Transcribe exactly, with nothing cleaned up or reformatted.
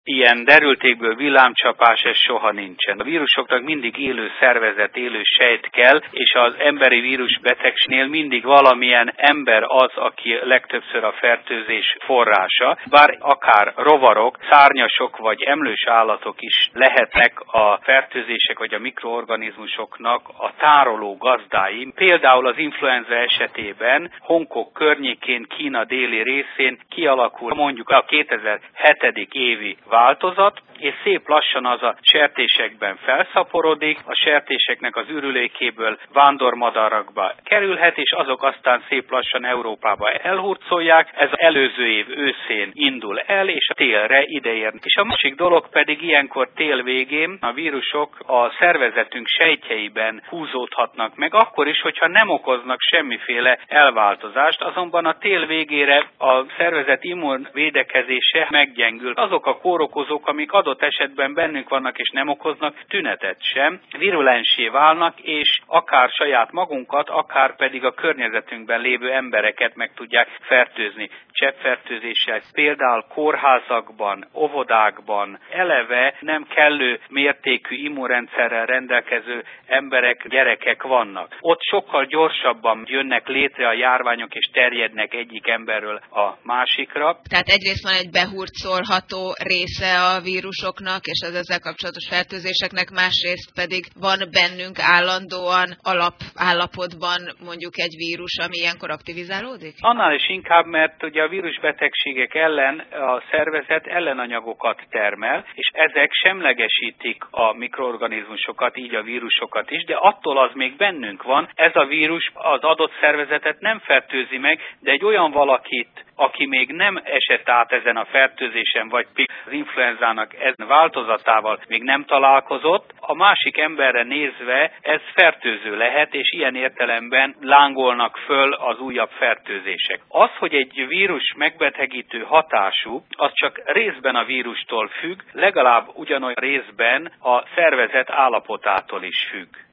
ilyen derültékből villámcsapás, ez soha nincsen. A vírusoknak mindig élő szervezet, élő sejt kell, és az emberi vírusbetegségnél mindig valamilyen ember az, aki legtöbbször a fertőzés forrása, bár akár rovarok, szárnyasok vagy emlős állatok is lehetnek a fertőzések vagy a mikroorganizmusoknak a tároló gazdái. Például az influenza esetében Hongkong környékén, Kína déli részén kialakul mondjuk a kétezer-hetedik évi változat, és szép lassan az a sertésekben felszaporodik, a sertéseknek az ürülékéből vándormadarakba kerülhet, és azok aztán szép lassan Európába elhurcolják. Ez az előző év őszén indul el, és a télre ideér. És a másik dolog pedig ilyenkor tél végén a vírusok a szervezetünk sejtjeiben húzódhatnak meg, akkor is, hogyha nem okoznak semmiféle elváltozást, azonban a tél végére a szervezet immunvédekezése meggyengül. Azok a kórokozók, amik adott esetben bennünk vannak és nem okoznak tünetet sem, virulensé válnak, és akár saját magunkat, akár pedig a környezetünkben lévő embereket meg tudják fertőzni. Cseppfertőzéssel például kórházakban, óvodákban eleve nem kellő mértékű immunrendszerrel rendelkező emberek, gyerekek vannak. Ott sokkal gyorsabban jönnek létre a járványok és terjednek egyik emberről a másikra. Tehát egyrészt van egy behurcolható része a vírusoknak és az ezzel kapcsolatos fertőzéseknek, másrészt pedig van bennünk állandóan alapállapotban mondjuk egy vírus, ami ilyenkor aktivizálódik? Annál is inkább, mert ugye a vírusbetegségek ellen a szervezet ellenanyagokat termel, és ezek semlegesítik a mikroorganizmusokat, így a vírusokat is, de attól az még bennünk van, ez a vírus az adott szervezetet nem fertőzi meg, de egy olyan valakit, aki még nem esett át ezen a fertőzésen, vagy az influenzának ezen változatával még nem találkozott, a másik emberre nézve ez fertőző lehet, és ilyen értelemben lángolnak föl az újabb fertőzések. Az, hogy egy vírus megbetegítő hatású, az csak részben a vírustól függ, legalább ugyanolyan részben a szervezet állapotától is függ.